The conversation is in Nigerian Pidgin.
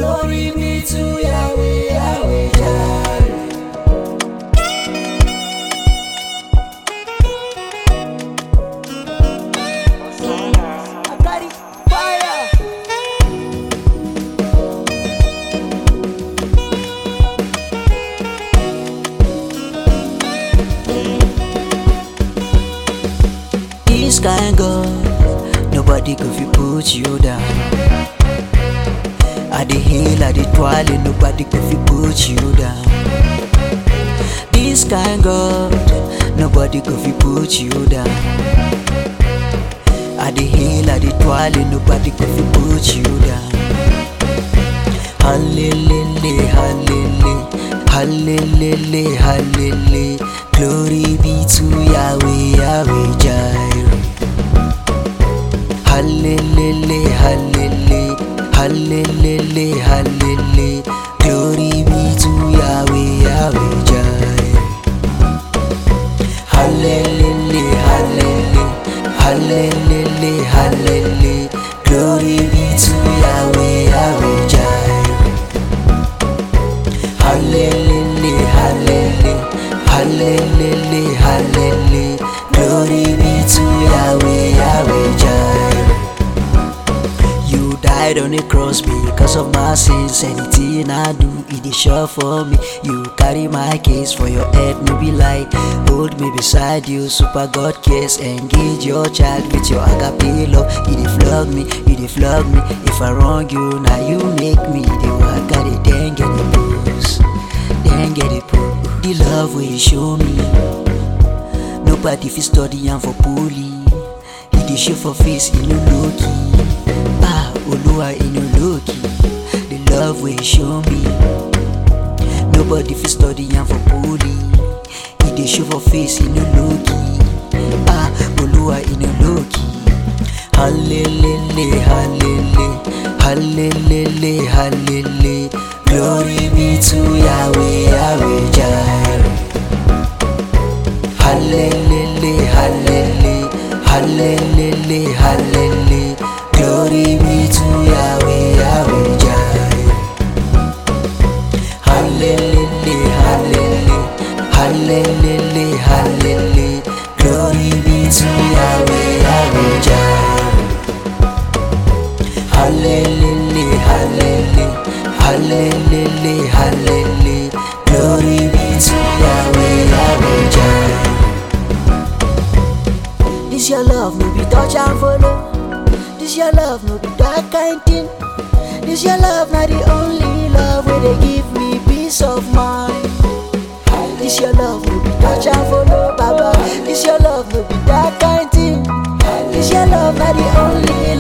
Glory be to Yahweh, Yahweh Jireh. I got it, fire. This kind God, nobody could fi put you down. At the hill, at the twirl, nobody could fi put you down. This kind God, nobody could fi put you down. At the hill, at the twirl, nobody could fi put you down. Hallelujah, hallelujah, hallelujah, hallelujah. Glory be to Yahweh, Yahweh Jireh. Hallelujah, hallelujah, hallelujah, hallelujah. Glory be to Yahweh, Yahweh Jireh. Hallelujah, hallelujah, hallelujah, hallelujah. Glory be to Yahweh, Yahweh Jireh. Hallelujah, hallelujah, hallelujah, hallelujah. Glory be to Yahweh, Yahweh Jireh. You died on the cross because of my sins. Anything I do, it is sure for me. You carry my case for your head, no be light. Hold me beside you, super God cares. Engage your child with your agape love. You dey flog me, you dey flog me. If I wrong you, now you make me. The work got it, then get the boost, then get it put. The love will show me. Nobody fit study and for poly. He dey show for face, he no low key. Ah, Oluwa, he no low key. The love will show me. Nobody fit study and for poly. He dey show for face, he no low key. Ah, Oluwa, he no low key. Hallelujah, hallelujah, hallelujah, hallelujah. Glory be to Yahweh, Yahweh Jireh. Hallelujah, hallelujah, hallelujah, hallelujah. Glory be to Yahweh, Yahweh Jireh. Hallelujah, hallelujah, hallelujah, hallelujah. Glory be to Yahweh, Yahweh Jireh. Hallelujah, hallelujah, hallelujah, hallelujah. Glory be to Yahweh, Yahweh Jireh. This your love, no be touch and follow. This your love, no be that kind thing. This your love, not the only love where they give me peace of mind. This your love, no be touch and follow, Baba. This your love, no be that kind thing. This your love, not the only